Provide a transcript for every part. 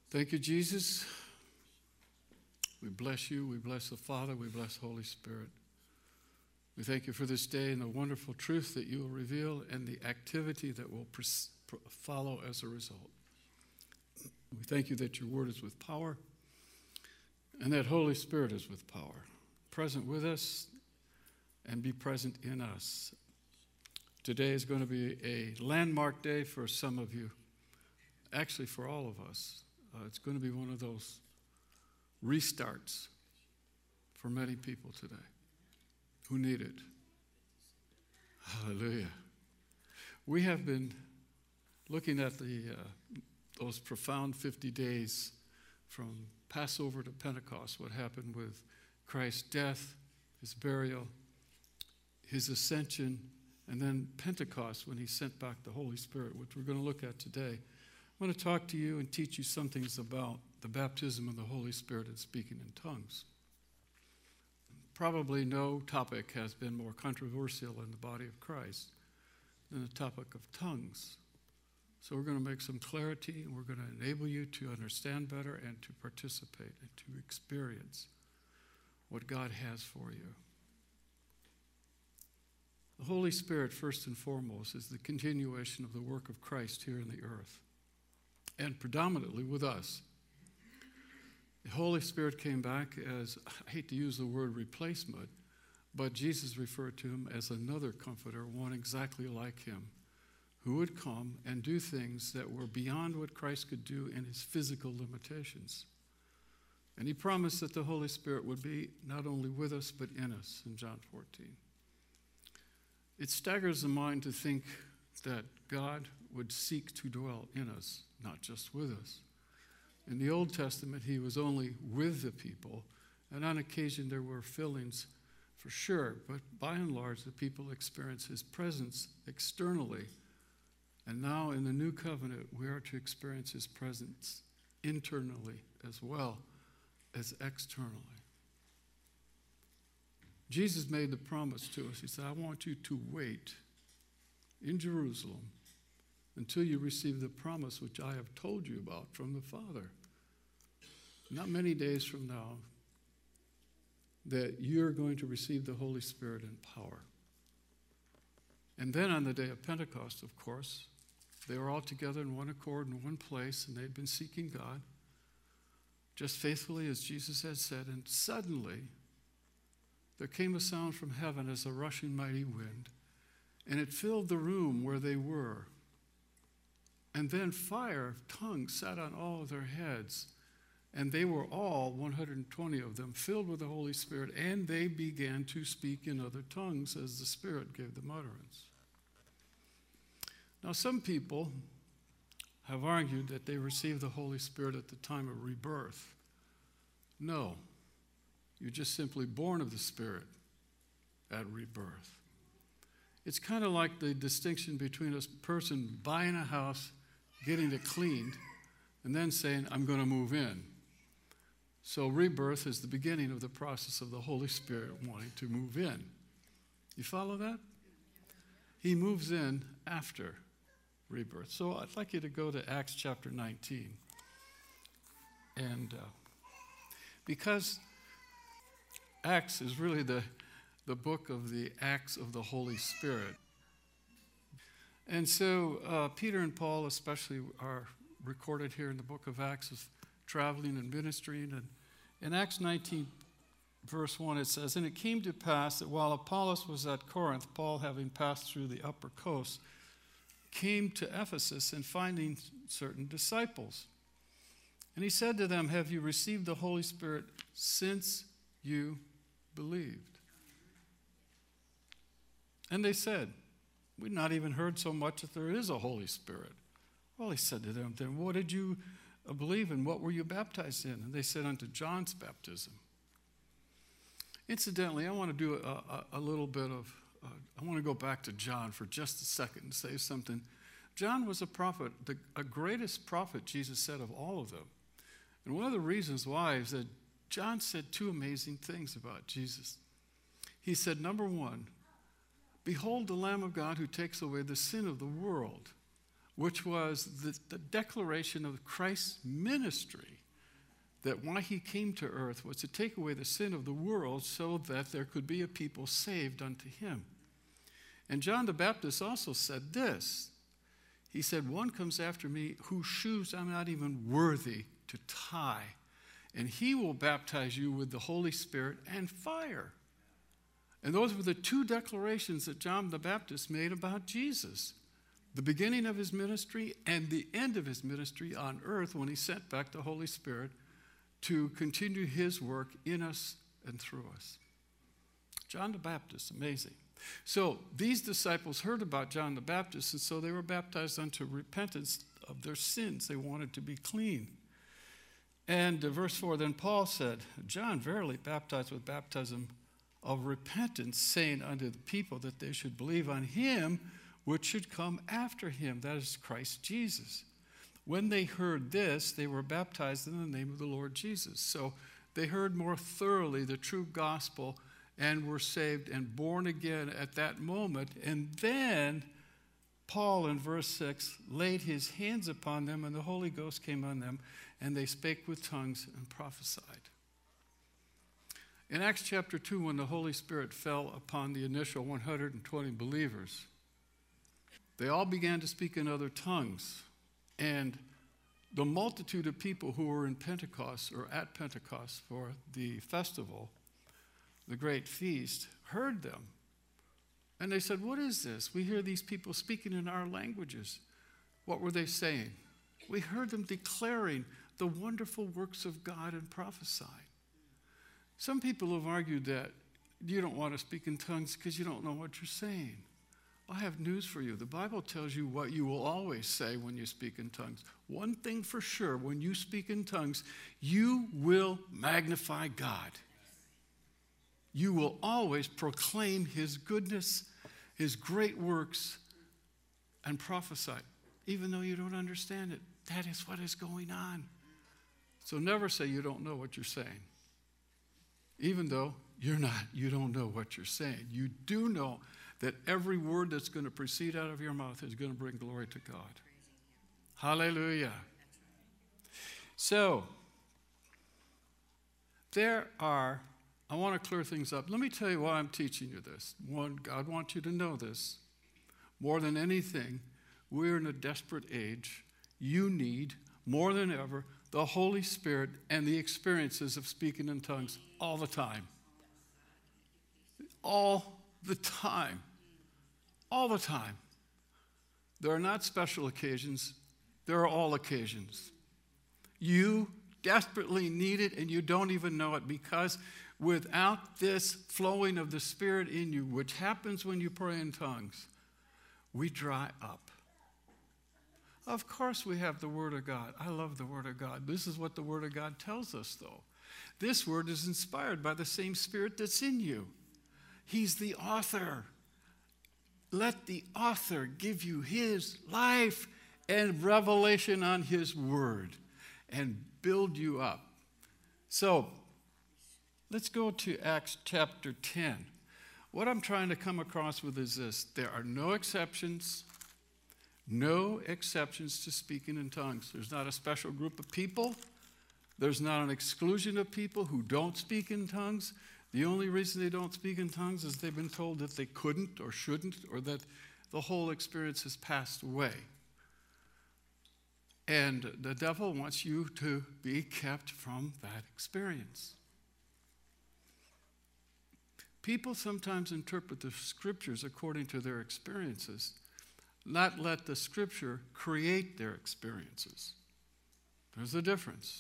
Thank you, Jesus. We bless you. We bless the Father. We bless the Holy Spirit. We thank you for this day and the wonderful truth that you will reveal and the activity that will follow as a result. We thank you that your word is with power and that Holy Spirit is with power, present with us and be present in us. Today is going to be a landmark day for some of you, actually for all of us. It's going to be one of those restarts for many people today who need it. Hallelujah. We have been looking at those profound 50 days from Passover to Pentecost, what happened with Christ's death, his burial, his ascension, and then Pentecost when he sent back the Holy Spirit, which we're going to look at today. I want to talk to you and teach you some things about the baptism of the Holy Spirit and speaking in tongues. Probably no topic has been more controversial in the body of Christ than the topic of tongues. So we're going to make some clarity, and we're going to enable you to understand better and to participate and to experience what God has for you. The Holy Spirit, first and foremost, is the continuation of the work of Christ here in the earth, and predominantly with us. The Holy Spirit came back as, I hate to use the word replacement, but Jesus referred to him as another comforter, one exactly like him, who would come and do things that were beyond what Christ could do in his physical limitations. And he promised that the Holy Spirit would be not only with us, but in us in John 14. It staggers the mind to think that God would seek to dwell in us, not just with us. In the Old Testament, he was only with the people, and on occasion there were fillings for sure, but by and large the people experienced his presence externally. And now in the new covenant, we are to experience his presence internally as well as externally. Jesus made the promise to us. He said, I want you to wait in Jerusalem until you receive the promise which I have told you about from the Father. Not many days from now, that you're going to receive the Holy Spirit in power. And then on the day of Pentecost, of course, they were all together in one accord in one place, and they'd been seeking God just faithfully as Jesus had said. And suddenly, there came a sound from heaven as a rushing mighty wind, and it filled the room where they were. And then fire, tongues sat on all of their heads, and they were all, 120 of them, filled with the Holy Spirit, and they began to speak in other tongues as the Spirit gave them utterance. Now, some people have argued that they received the Holy Spirit at the time of rebirth. No, you're just simply born of the Spirit at rebirth. It's kind of like the distinction between a person buying a house, getting it cleaned, and then saying, I'm going to move in. So rebirth is the beginning of the process of the Holy Spirit wanting to move in. You follow that? He moves in after rebirth. So I'd like you to go to Acts chapter 19. And because Acts is really the book of the Acts of the Holy Spirit. And so Peter and Paul especially are recorded here in the book of Acts as traveling and ministering. And in Acts 19, verse 1, it says, And it came to pass that while Apollos was at Corinth, Paul, having passed through the upper coast, came to Ephesus and finding certain disciples. And he said to them, Have you received the Holy Spirit since you believed? And they said, We've not even heard so much that there is a Holy Spirit. Well, he said to them, Then what did you believe in? What were you baptized in? And they said, Unto John's baptism. Incidentally, I want to do a little bit of, I want to go back to John for just a second and say something. John was a prophet, the greatest prophet, Jesus said, of all of them. And one of the reasons why is that John said two amazing things about Jesus. He said, number one, Behold the Lamb of God who takes away the sin of the world. which was the declaration of Christ's ministry, that why he came to earth was to take away the sin of the world so that there could be a people saved unto him. And John the Baptist also said this. He said, one comes after me whose shoes I'm not even worthy to tie, and he will baptize you with the Holy Spirit and fire. And those were the two declarations that John the Baptist made about Jesus. The beginning of his ministry and the end of his ministry on earth when he sent back the Holy Spirit to continue his work in us and through us. John the Baptist, amazing. So these disciples heard about John the Baptist, and so they were baptized unto repentance of their sins. They wanted to be clean. And verse 4, then Paul said, John verily baptized with baptism of repentance, saying unto the people that they should believe on him which should come after him, that is Christ Jesus. When they heard this, they were baptized in the name of the Lord Jesus. So they heard more thoroughly the true gospel and were saved and born again at that moment. And then Paul, in verse 6, laid his hands upon them, and the Holy Ghost came on them, and they spake with tongues and prophesied. In Acts chapter 2, when the Holy Spirit fell upon the initial 120 believers, they all began to speak in other tongues. And the multitude of people who were in Pentecost or at Pentecost for the festival, the great feast, heard them. And they said, what is this? We hear these people speaking in our languages. What were they saying? We heard them declaring the wonderful works of God and prophesying. Some people have argued that you don't want to speak in tongues because you don't know what you're saying. I have news for you. The Bible tells you what you will always say when you speak in tongues. One thing for sure, when you speak in tongues, you will magnify God. You will always proclaim his goodness, his great works, and prophesy, even though you don't understand it. That is what is going on. So never say you don't know what you're saying. Even though you don't know what you're saying. You do know that every word that's going to proceed out of your mouth is going to bring glory to God. Hallelujah. So, I want to clear things up. Let me tell you why I'm teaching you this. One, God wants you to know this. More than anything, we're in a desperate age. You need, more than ever, the Holy Spirit and the experiences of speaking in tongues all the time. All the time. All the time. There are not special occasions. There are all occasions. You desperately need it, and you don't even know it, because without this flowing of the Spirit in you, which happens when you pray in tongues, we dry up. Of course we have the Word of God. I love the Word of God. This is what the Word of God tells us, though. This Word is inspired by the same Spirit that's in you. He's the author. Let the author give you his life and revelation on his Word and build you up. So, let's go to Acts chapter 10. What I'm trying to come across with is this. There are no exceptions to speaking in tongues. There's not a special group of people. There's not an exclusion of people who don't speak in tongues. The only reason they don't speak in tongues is they've been told that they couldn't or shouldn't, or that the whole experience has passed away. And the devil wants you to be kept from that experience. People sometimes interpret the scriptures according to their experiences, not let the scripture create their experiences. There's a difference.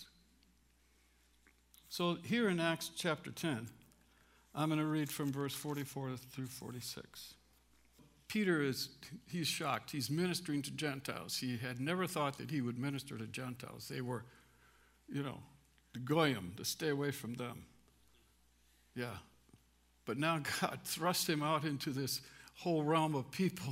So here in Acts chapter 10, I'm going to read from verse 44 through 46. Peter he's shocked. He's ministering to Gentiles. He had never thought that he would minister to Gentiles. They were, the goyim, to stay away from them. Yeah. But now God thrust him out into this whole realm of people.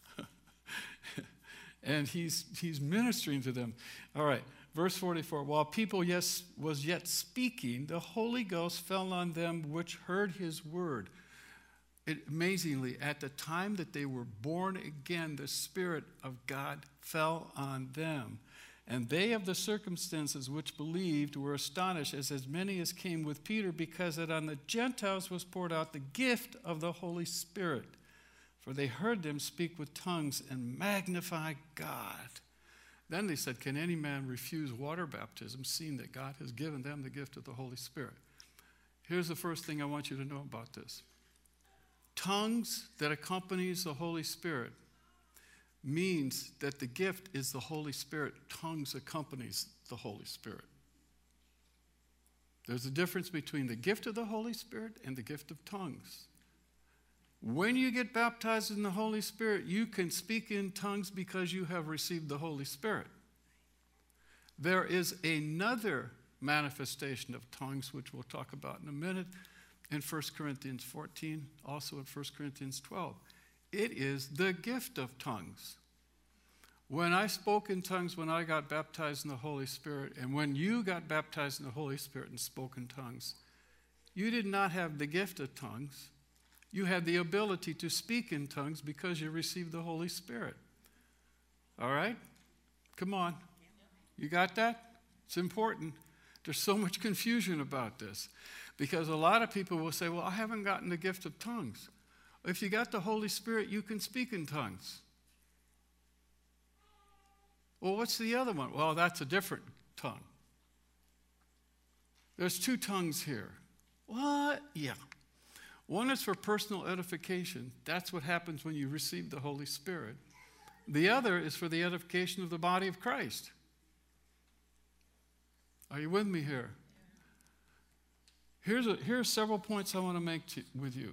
And he's ministering to them. All right, verse 44. While people was yet speaking, the Holy Ghost fell on them which heard his word. amazingly, at the time that they were born again, the Spirit of God fell on them. And they of the circumstances which believed were astonished, as many as came with Peter, because that on the Gentiles was poured out the gift of the Holy Spirit. For they heard them speak with tongues and magnify God. Then they said, can any man refuse water baptism, seeing that God has given them the gift of the Holy Spirit? Here's the first thing I want you to know about this. Tongues that accompanies the Holy Spirit means that the gift is the Holy Spirit. Tongues accompanies the Holy Spirit. There's a difference between the gift of the Holy Spirit and the gift of tongues. When you get baptized in the Holy Spirit, you can speak in tongues because you have received the Holy Spirit. There is another manifestation of tongues, which we'll talk about in a minute, in 1 Corinthians 14, also in 1 Corinthians 12. It is the gift of tongues. When I spoke in tongues when I got baptized in the Holy Spirit, and when you got baptized in the Holy Spirit and spoke in tongues, you did not have the gift of tongues. You had the ability to speak in tongues because you received the Holy Spirit. All right? Come on. You got that? It's important. There's so much confusion about this because a lot of people will say, well, I haven't gotten the gift of tongues. If you got the Holy Spirit, you can speak in tongues. Well, what's the other one? Well, that's a different tongue. There's two tongues here. What? Yeah. One is for personal edification. That's what happens when you receive the Holy Spirit. The other is for the edification of the body of Christ. Are you with me here? Here are several points I want to make with you.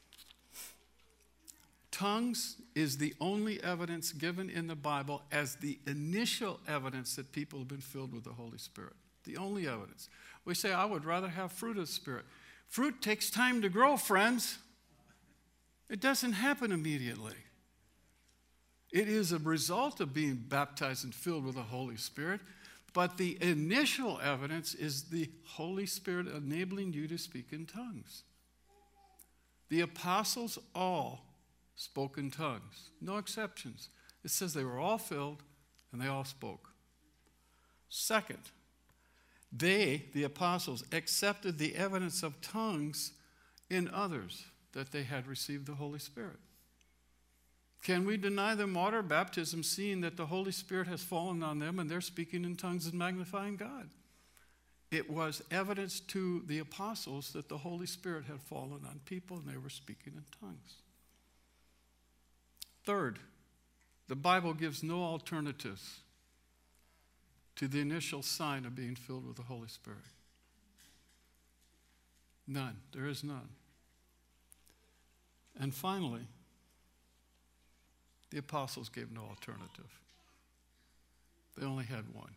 Tongues is the only evidence given in the Bible as the initial evidence that people have been filled with the Holy Spirit. The only evidence. We say, I would rather have fruit of the Spirit. Fruit takes time to grow, friends. It doesn't happen immediately. It is a result of being baptized and filled with the Holy Spirit, but the initial evidence is the Holy Spirit enabling you to speak in tongues. The apostles all spoke in tongues, no exceptions. It says they were all filled and they all spoke. Second, they, the apostles, accepted the evidence of tongues in others that they had received the Holy Spirit. Can we deny them water baptism, seeing that the Holy Spirit has fallen on them and they're speaking in tongues and magnifying God? It was evidence to the apostles that the Holy Spirit had fallen on people and they were speaking in tongues. Third, the Bible gives no alternatives to the initial sign of being filled with the Holy Spirit. None. There is none. And finally, the apostles gave no alternative. They only had one.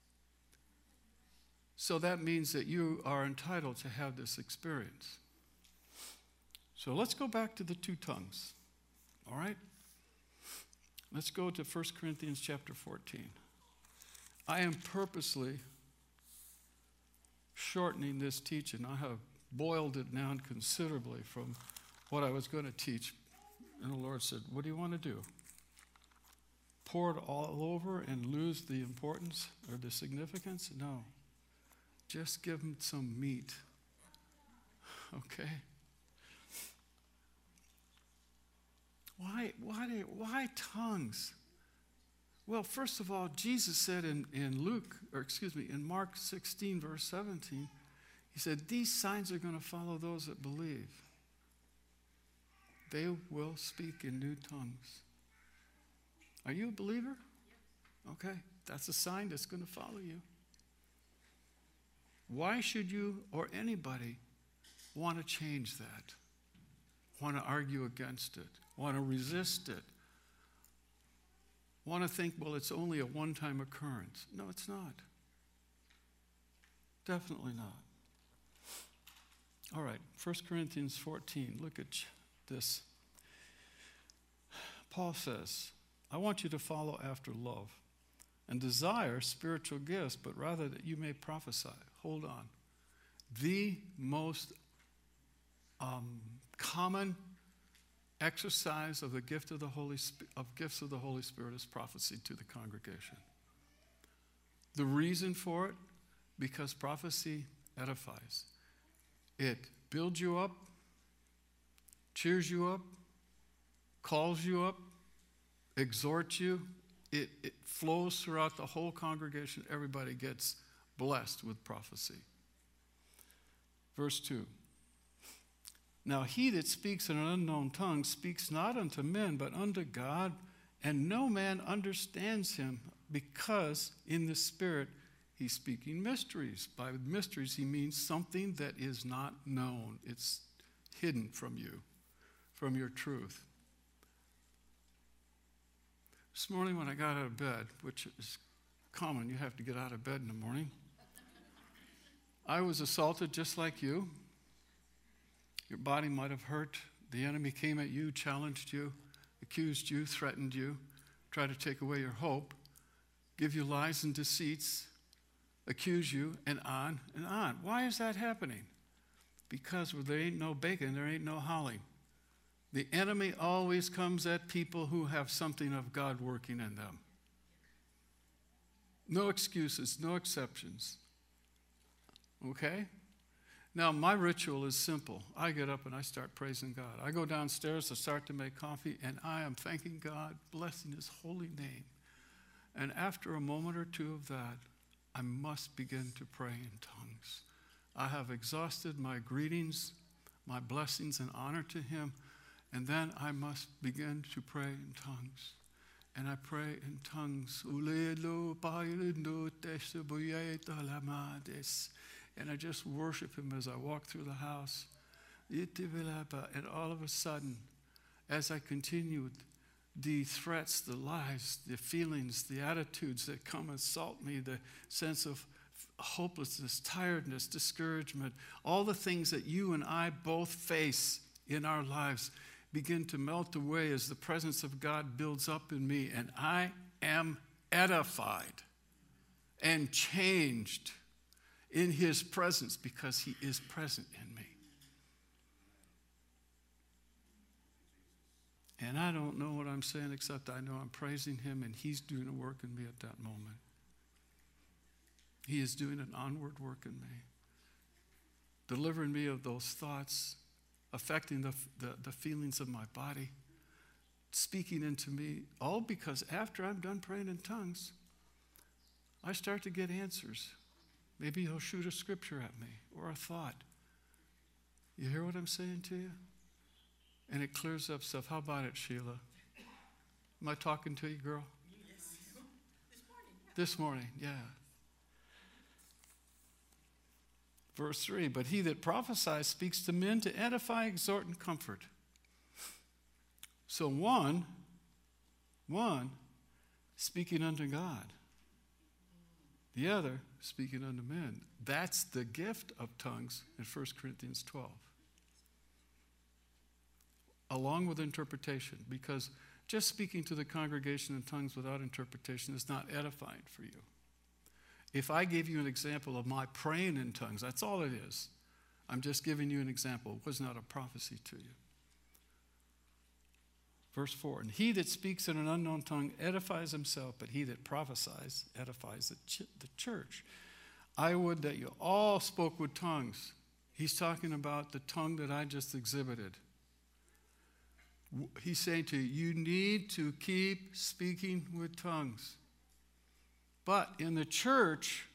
So that means that you are entitled to have this experience. So let's go back to the two tongues. All right? Let's go to 1 Corinthians chapter 14. I am purposely shortening this teaching. I have boiled it down considerably from what I was going to teach. And the Lord said, what do you want to do? Pour it all over and lose the importance or the significance? No. Just give them some meat. Okay? Why tongues? Well, first of all, Jesus said in Mark 16, verse 17, he said, these signs are going to follow those that believe. They will speak in new tongues. Are you a believer? Okay, that's a sign that's going to follow you. Why should you or anybody want to change that? Want to argue against it? Want to resist it? Want to think, well, it's only a one-time occurrence. No, it's not. Definitely not. All right, 1 Corinthians 14, look at this. Paul says, I want you to follow after love and desire spiritual gifts, but rather that you may prophesy. Hold on. The most common exercise of the gift of the gifts of the Holy Spirit is prophecy to the congregation. The reason for it, because prophecy edifies. It builds you up, cheers you up, calls you up, exhorts you. It flows throughout the whole congregation. Everybody gets blessed with prophecy. Verse 2. Now he that speaks in an unknown tongue speaks not unto men, but unto God, and no man understands him, because in the Spirit he's speaking mysteries. By mysteries he means something that is not known. It's hidden from you, from your truth. This morning when I got out of bed, which is common, you have to get out of bed in the morning, I was assaulted just like you. Your body might have hurt. The enemy came at you, challenged you, accused you, threatened you, tried to take away your hope, give you lies and deceits, accuse you, and on and on. Why is that happening? Because where there ain't no bacon, there ain't no holly. The enemy always comes at people who have something of God working in them. No excuses, no exceptions. Okay? Now, my ritual is simple. I get up and I start praising God. I go downstairs to start to make coffee, and I am thanking God, blessing his holy name. And after a moment or two of that, I must begin to pray in tongues. I have exhausted my greetings, my blessings and honor to him, and then I must begin to pray in tongues. And I pray in tongues. And I just worship him as I walk through the house. And all of a sudden, as I continued, the threats, the lies, the feelings, the attitudes that come assault me, the sense of hopelessness, tiredness, discouragement, all the things that you and I both face in our lives begin to melt away as the presence of God builds up in me, and I am edified and changed in his presence because he is present in me. And I don't know what I'm saying, except I know I'm praising him, and he's doing a work in me at that moment. He is doing an onward work in me, delivering me of those thoughts, affecting the feelings of my body, speaking into me, all because after I'm done praying in tongues, I start to get answers. Maybe he'll shoot a scripture at me or a thought. You hear what I'm saying to you? And it clears up stuff. How about it, Sheila? Am I talking to you, girl? Yes. This morning, yeah. Verse 3, but he that prophesies speaks to men to edify, exhort, and comfort. So one speaking unto God, the other speaking unto men. That's the gift of tongues in 1 Corinthians 12. Along with interpretation, because just speaking to the congregation in tongues without interpretation is not edifying for you. If I gave you an example of my praying in tongues, that's all it is. I'm just giving you an example. It was not a prophecy to you. Verse 4, and he that speaks in an unknown tongue edifies himself, but he that prophesies edifies the church. I would that you all spoke with tongues. He's talking about the tongue that I just exhibited. He's saying to you, you need to keep speaking with tongues. But in the church,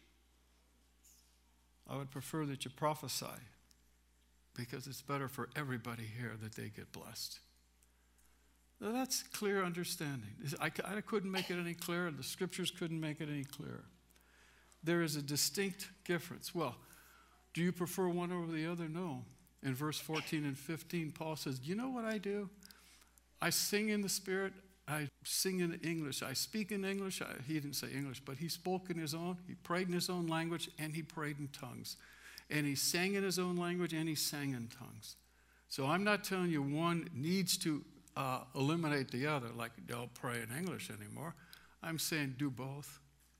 I would prefer that you prophesy, because it's better for everybody here that they get blessed. Now that's clear understanding. I couldn't make it any clearer. The scriptures couldn't make it any clearer. There is a distinct difference. Well, do you prefer one over the other? No. In verse 14 and 15, Paul says, you know what I do? I sing in the Spirit. I sing in English. I speak in English. He didn't say English, but he spoke in his own. He prayed in his own language, and he prayed in tongues. And he sang in his own language, and he sang in tongues. So I'm not telling you one needs to eliminate the other, like don't pray in English anymore. I'm saying do both.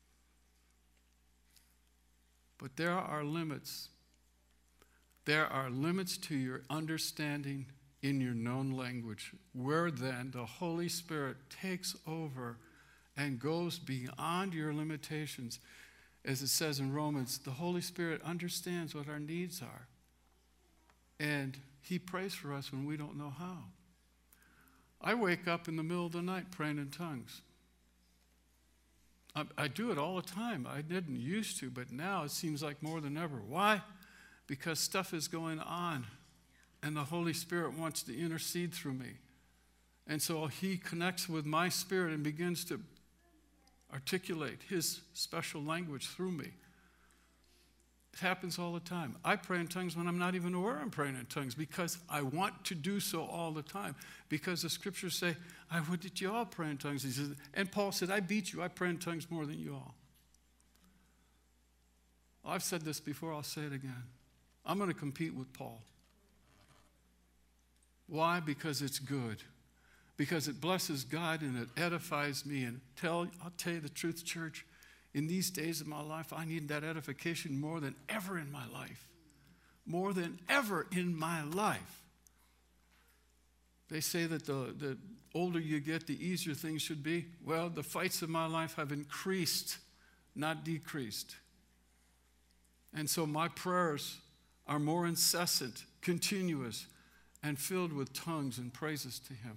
But there are limits. There are limits to your understanding in your known language, where then the Holy Spirit takes over and goes beyond your limitations. As it says in Romans, the Holy Spirit understands what our needs are. And he prays for us when we don't know how. I wake up in the middle of the night praying in tongues. I do it all the time. I didn't used to, but now it seems like more than ever. Why? Because stuff is going on, and the Holy Spirit wants to intercede through me. And so he connects with my spirit and begins to articulate his special language through me. It happens all the time. I pray in tongues when I'm not even aware I'm praying in tongues because I want to do so all the time. Because the scriptures say, I would that you all pray in tongues. He says, and Paul said, I beat you. I pray in tongues more than you all. I've said this before. I'll say it again. I'm going to compete with Paul. Why? Because it's good. Because it blesses God and it edifies me. And I'll tell you the truth, church. In these days of my life, I need that edification more than ever in my life. More than ever in my life. They say that the older you get, the easier things should be. Well, the fights of my life have increased, not decreased. And so my prayers are more incessant, continuous, and filled with tongues and praises to him.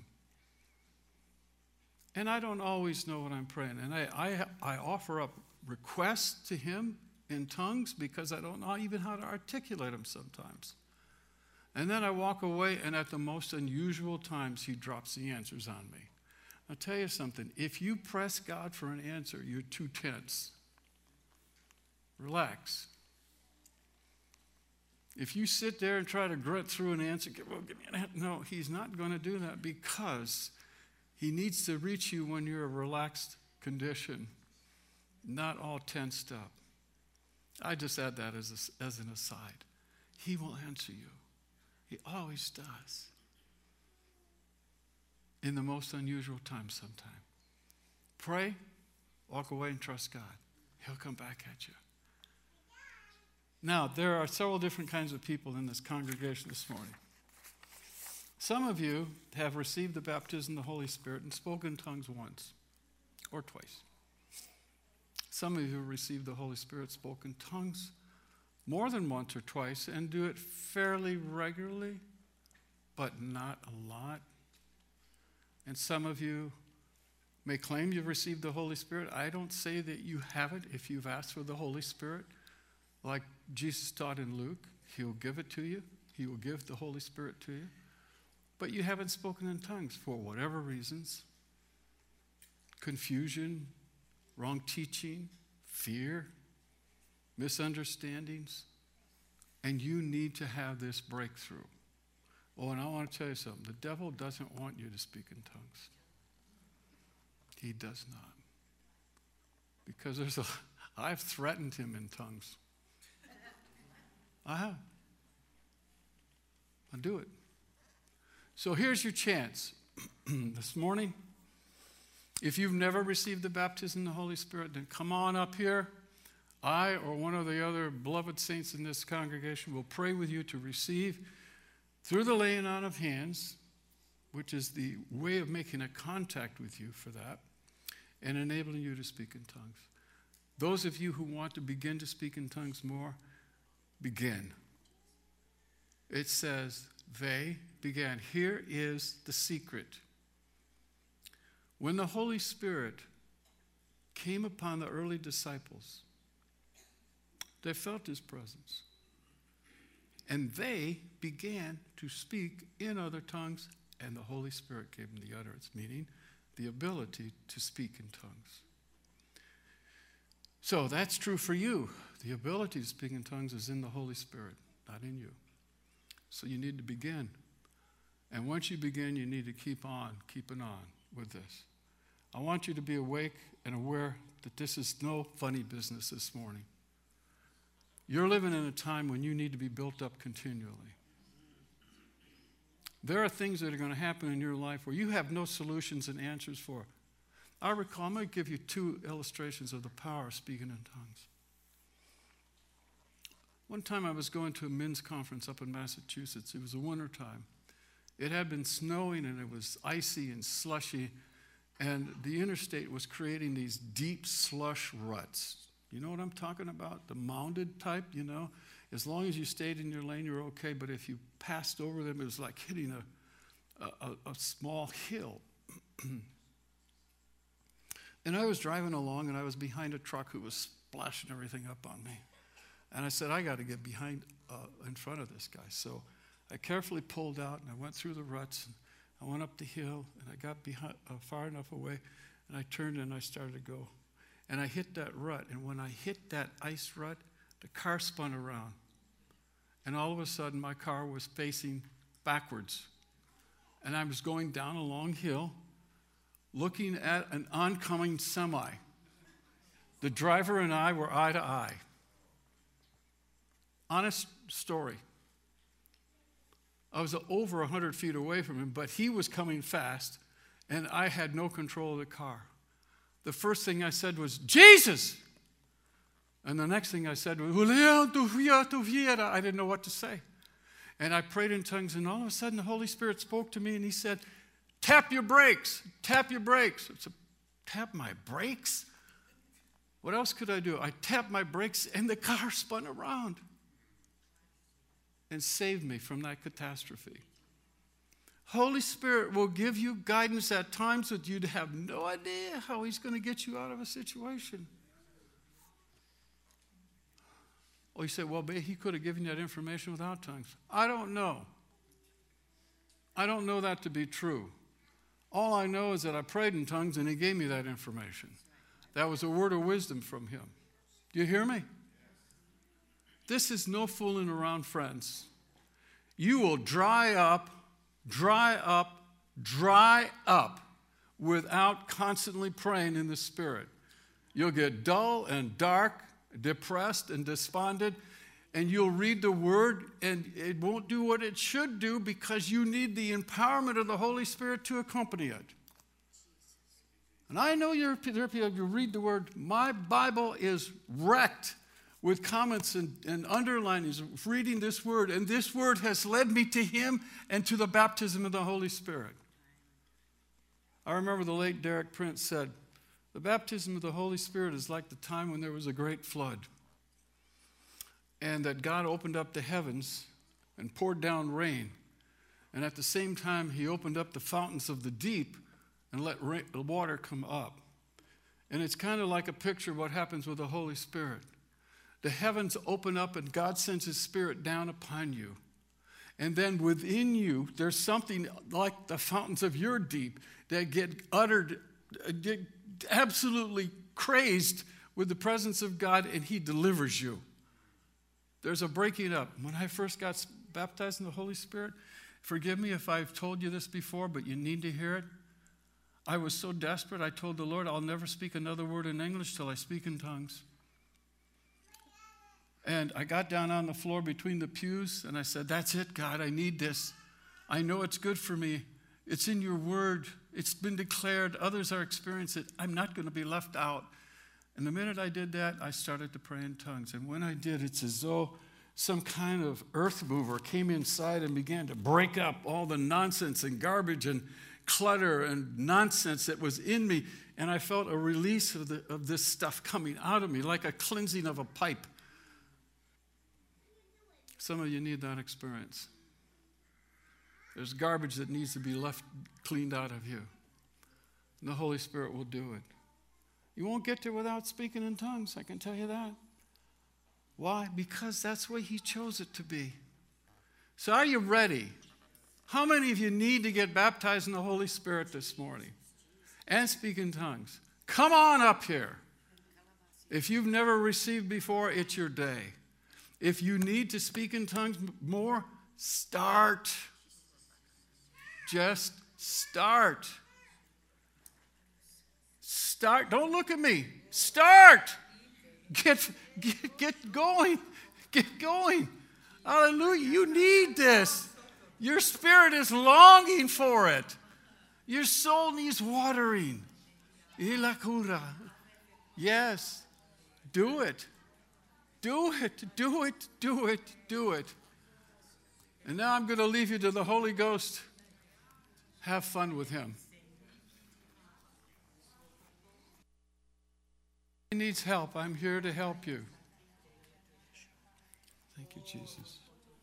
And I don't always know what I'm praying. And I offer up requests to him in tongues because I don't know even how to articulate them sometimes. And then I walk away, and at the most unusual times, he drops the answers on me. I'll tell you something. If you press God for an answer, you're too tense. Relax. If you sit there and try to grunt through an answer, well, give me an answer. No, he's not going to do that because he needs to reach you when you're a relaxed condition, not all tensed up. I just add that as an aside. He will answer you. He always does. In the most unusual times sometime. Pray, walk away and trust God. He'll come back at you. Now, there are several different kinds of people in this congregation this morning. Some of you have received the baptism of the Holy Spirit and spoken in tongues once or twice. Some of you have received the Holy Spirit, spoken tongues more than once or twice, and do it fairly regularly, but not a lot. And some of you may claim you've received the Holy Spirit. I don't say that you haven't if you've asked for the Holy Spirit. Like Jesus taught in Luke, he'll give it to you. He will give the Holy Spirit to you. But you haven't spoken in tongues for whatever reasons. Confusion, wrong teaching, fear, misunderstandings. And you need to have this breakthrough. Oh, and I want to tell you something. The devil doesn't want you to speak in tongues. He does not. Because I've threatened him in tongues. I have. I'll do it. So here's your chance this morning. If you've never received the baptism of the Holy Spirit, then come on up here. I or one of the other beloved saints in this congregation will pray with you to receive through the laying on of hands, which is the way of making a contact with you for that, and enabling you to speak in tongues. Those of you who want to begin to speak in tongues more, begin. It says, they began. Here is the secret. When the Holy Spirit came upon the early disciples, they felt his presence. And they began to speak in other tongues, and the Holy Spirit gave them the utterance, meaning the ability to speak in tongues. So that's true for you. The ability to speak in tongues is in the Holy Spirit, not in you. So you need to begin. And once you begin, you need to keep on, keeping on with this. I want you to be awake and aware that this is no funny business this morning. You're living in a time when you need to be built up continually. There are things that are going to happen in your life where you have no solutions and answers for. I recall, I'm going to give you 2 illustrations of the power of speaking in tongues. One time I was going to a men's conference up in Massachusetts. It was the winter time. It had been snowing and it was icy and slushy, and the interstate was creating these deep slush ruts. You know what I'm talking about? The mounded type, you know? As long as you stayed in your lane, you're okay, but if you passed over them, it was like hitting a small hill. And I was driving along, and I was behind a truck who was splashing everything up on me. And I said, I got to get behind, in front of this guy. So I carefully pulled out, and I went through the ruts, and I went up the hill, and I got behind, far enough away, and I turned and I started to go. And I hit that rut, and when I hit that ice rut, the car spun around. And all of a sudden, my car was facing backwards. And I was going down a long hill, looking at an oncoming semi. The driver and I were eye to eye. Honest story. I was over 100 feet away from him, but he was coming fast, and I had no control of the car. The first thing I said was, Jesus! And the next thing I said was, I didn't know what to say. And I prayed in tongues, and all of a sudden the Holy Spirit spoke to me, and he said, tap your brakes, tap your brakes. I said, tap my brakes? What else could I do? I tapped my brakes, and the car spun around and saved me from that catastrophe. Holy Spirit will give you guidance at times that you'd have no idea how he's going to get you out of a situation. Oh, you say, well, he could have given you that information without tongues. I don't know. I don't know that to be true. All I know is that I prayed in tongues and he gave me that information. That was a word of wisdom from him. Do you hear me? This is no fooling around, friends. You will dry up without constantly praying in the Spirit. You'll get dull and dark, depressed and despondent, and you'll read the Word, and it won't do what it should do because you need the empowerment of the Holy Spirit to accompany it. And I know there are people who read the Word. My Bible is wrecked with comments and underlinings of reading this Word, and this Word has led me to Him and to the baptism of the Holy Spirit. I remember the late Derek Prince said, the baptism of the Holy Spirit is like the time when there was a great flood, and that God opened up the heavens and poured down rain, and at the same time He opened up the fountains of the deep and let the water come up. And it's kind of like a picture of what happens with the Holy Spirit. The heavens open up and God sends His Spirit down upon you. And then within you, there's something like the fountains of your deep that get absolutely crazed with the presence of God, and He delivers you. There's a breaking up. When I first got baptized in the Holy Spirit, forgive me if I've told you this before, but you need to hear it. I was so desperate, I told the Lord, I'll never speak another word in English till I speak in tongues. And I got down on the floor between the pews, and I said, that's it, God, I need this. I know it's good for me. It's in your word. It's been declared. Others are experiencing it. I'm not going to be left out. And the minute I did that, I started to pray in tongues. And when I did, it's as though some kind of earth mover came inside and began to break up all the nonsense and garbage and clutter and nonsense that was in me. And I felt a release of this stuff coming out of me, like a cleansing of a pipe. Some of you need that experience. There's garbage that needs to be cleaned out of you. And the Holy Spirit will do it. You won't get there without speaking in tongues, I can tell you that. Why? Because that's the way He chose it to be. So are you ready? How many of you need to get baptized in the Holy Spirit this morning and speak in tongues? Come on up here. If you've never received before, it's your day. If you need to speak in tongues more, start. Just start. Start. Don't look at me. Start. Get going. Get going. Hallelujah. You need this. Your spirit is longing for it. Your soul needs watering. Ilakura. Yes. Do it. Do it. Do it. Do it. Do it. And now I'm going to leave you to the Holy Ghost Have fun with him. He needs help. I'm here to help you. Thank you, Jesus.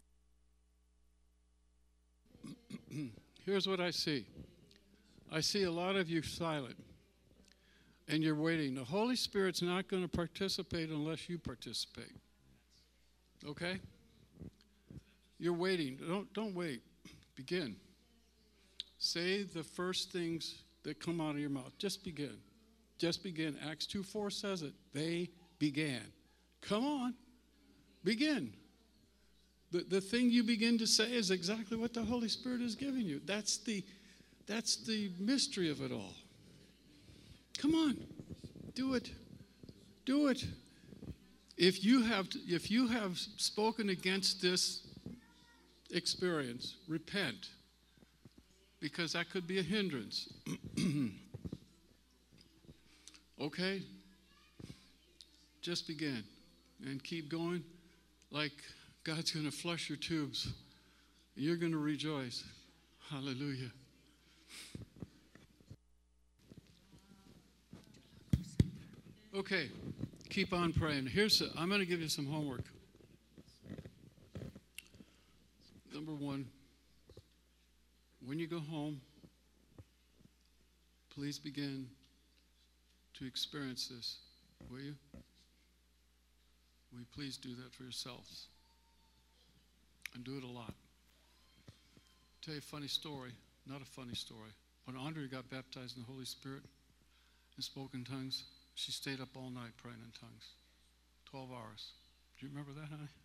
Here's what I see. I see a lot of you silent, and you're waiting. The Holy Spirit's not going to participate unless you participate. Okay? You're waiting. Don't wait. Begin. Say the first things that come out of your mouth. Just begin. Just begin. Acts 2:4 says it. They began. Come on. Begin. The thing you begin to say is exactly what the Holy Spirit is giving you. That's the mystery of it all. Come on. Do it. Do it. If you have spoken against this experience, repent, because that could be a hindrance. Okay? Just begin and keep going like God's going to flush your tubes. You're going to rejoice. Hallelujah. Okay, keep on praying. I'm going to give you some homework. Number one, when you go home, please begin to experience this, will you? Will you please do that for yourselves? And do it a lot. I'll tell you a funny story, not a funny story. When Andrea got baptized in the Holy Spirit and spoke in tongues, she stayed up all night praying in tongues. 12 hours. Do you remember that,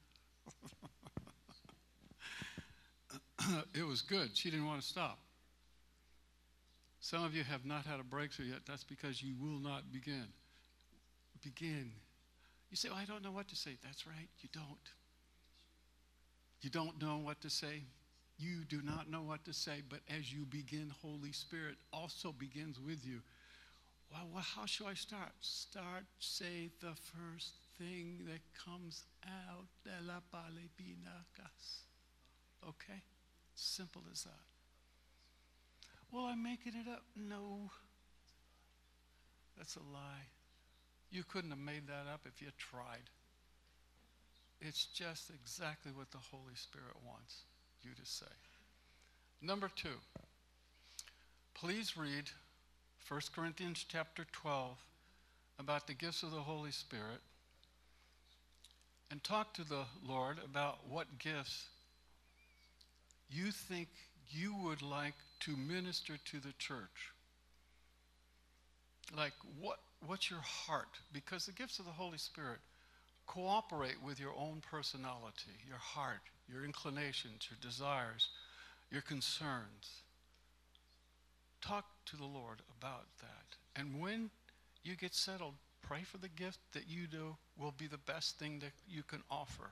honey? It was good. She didn't want to stop. Some of you have not had a breakthrough yet. That's because you will not begin. Begin. You say, I don't know what to say. That's right, you don't. You don't know what to say. You do not know what to say, but as you begin, Holy Spirit also begins with you. Well, how should I start? Say the first thing that comes out. Okay? Simple as that. Well, I'm making it up. No. That's a lie. You couldn't have made that up if you tried. It's just exactly what the Holy Spirit wants you to say. Number 2, please read 1 Corinthians chapter 12 about the gifts of the Holy Spirit and talk to the Lord about what gifts you think you would like to minister to the church. Like, what's your heart? Because the gifts of the Holy Spirit cooperate with your own personality, your heart, your inclinations, your desires, your concerns. Talk to the Lord about that. And when you get settled, pray for the gift that you do will be the best thing that you can offer.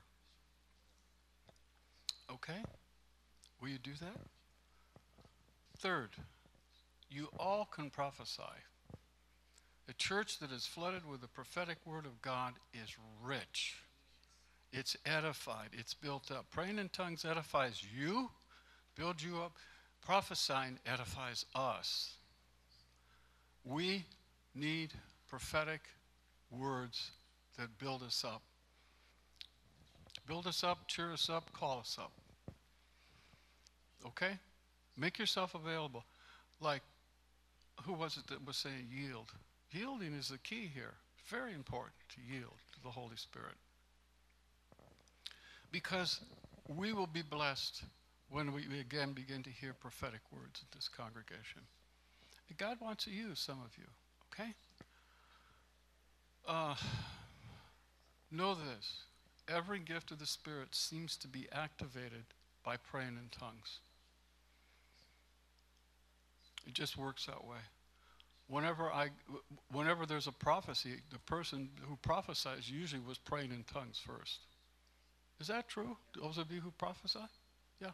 Okay? Will you do that? Third, you all can prophesy. A church that is flooded with the prophetic word of God is rich. It's edified. It's built up. Praying in tongues edifies you, builds you up. Prophesying edifies us. We need prophetic words that build us up. Build us up, cheer us up, call us up. Okay? Make yourself available. Like, who was it that was saying yield? Yielding is the key here. Very important to yield to the Holy Spirit. Because we will be blessed when we again begin to hear prophetic words in this congregation. And God wants to use some of you, okay? Know this. Every gift of the Spirit seems to be activated by praying in tongues. It just works that way. Whenever there's a prophecy, the person who prophesies usually was praying in tongues first. Is that true? Those of you who prophesy? Yeah.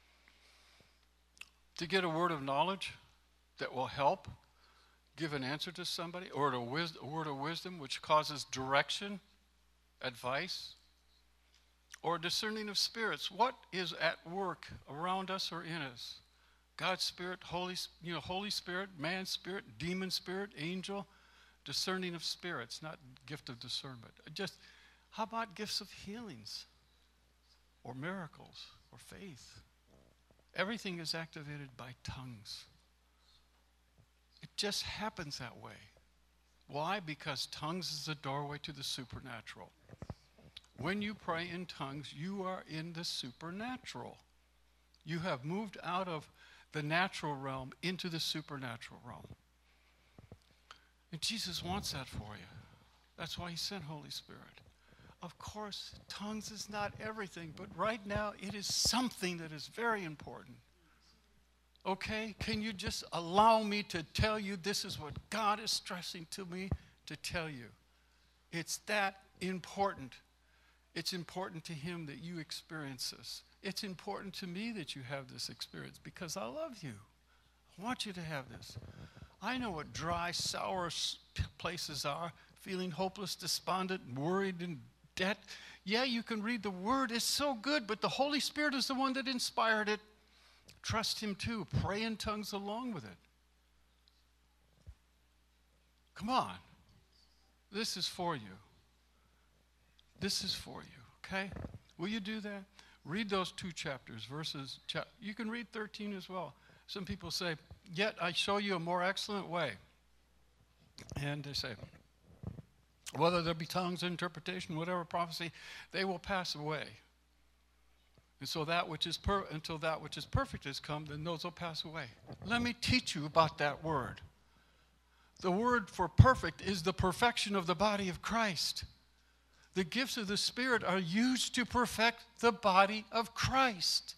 To get a word of knowledge that will help give an answer to somebody, or a word of wisdom which causes direction, advice, or discerning of spirits. What is at work around us or in us God's Spirit, Holy Spirit, man's spirit, demon spirit, angel, discerning of spirits, not gift of discernment. Just, how about gifts of healings or miracles or faith? Everything is activated by tongues. It just happens that way. Why? Because tongues is the doorway to the supernatural. When you pray in tongues, you are in the supernatural. You have moved out of the natural realm into the supernatural realm. And Jesus wants that for you. That's why he sent Holy Spirit. Of course, tongues is not everything, but right now it is something that is very important. Okay? Can you just allow me to tell you this is what God is stressing to me to tell you? It's that important. It's important to him that you experience this. It's important to me that you have this experience because I love you. I want you to have this. I know what dry, sour places are, feeling hopeless, despondent, worried, and debt. Yeah, you can read the word. It's so good, but the Holy Spirit is the one that inspired it. Trust him too. Pray in tongues along with it. Come on. This is for you. This is for you, okay? Will you do that? Read those 2 chapters, you can read 13 as well. Some people say, yet I show you a more excellent way. And they say, whether there be tongues, interpretation, whatever prophecy, they will pass away. And so until that which is perfect has come, then those will pass away. Let me teach you about that word. The word for perfect is the perfection of the body of Christ. The gifts of the Spirit are used to perfect the body of Christ.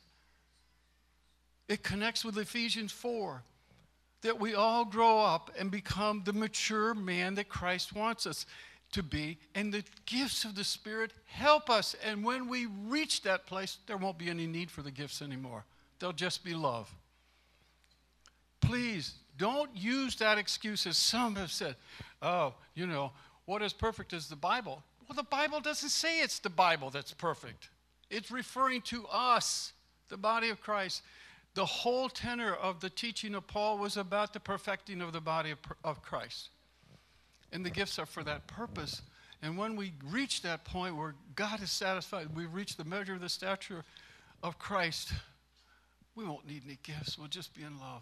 It connects with Ephesians 4, that we all grow up and become the mature man that Christ wants us to be, and the gifts of the Spirit help us. And when we reach that place, there won't be any need for the gifts anymore. They'll just be love. Please, don't use that excuse as some have said, what is perfect is the Bible. Well, the Bible doesn't say it's the Bible that's perfect. It's referring to us, the body of Christ. The whole tenor of the teaching of Paul was about the perfecting of the body of Christ. And the gifts are for that purpose. And when we reach that point where God is satisfied, we've reached the measure of the stature of Christ, we won't need any gifts. We'll just be in love.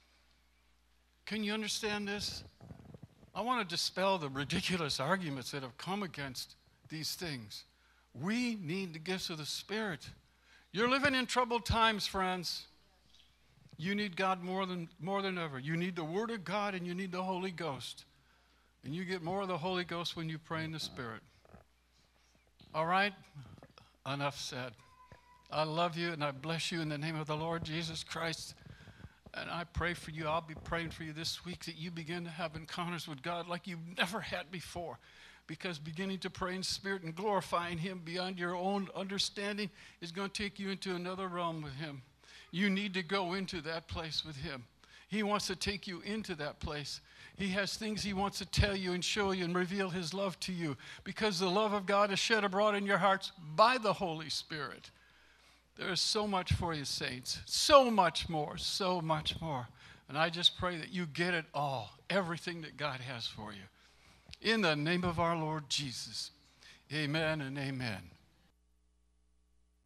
Can you understand this? I want to dispel the ridiculous arguments that have come against these things. We need the gifts of the Spirit. You're living in troubled times, friends. You need God more than ever. You need the Word of God and you need the Holy Ghost. And you get more of the Holy Ghost when you pray in the Spirit. All right? Enough said. I love you and I bless you in the name of the Lord Jesus Christ. And I pray for you. I'll be praying for you this week that you begin to have encounters with God like you've never had before. Because beginning to pray in spirit and glorifying him beyond your own understanding is going to take you into another realm with him. You need to go into that place with him. He wants to take you into that place. He has things he wants to tell you and show you and reveal his love to you. Because the love of God is shed abroad in your hearts by the Holy Spirit. There is so much for you, saints. So much more, so much more. And I just pray that you get it all, everything that God has for you. In the name of our Lord Jesus, amen and amen.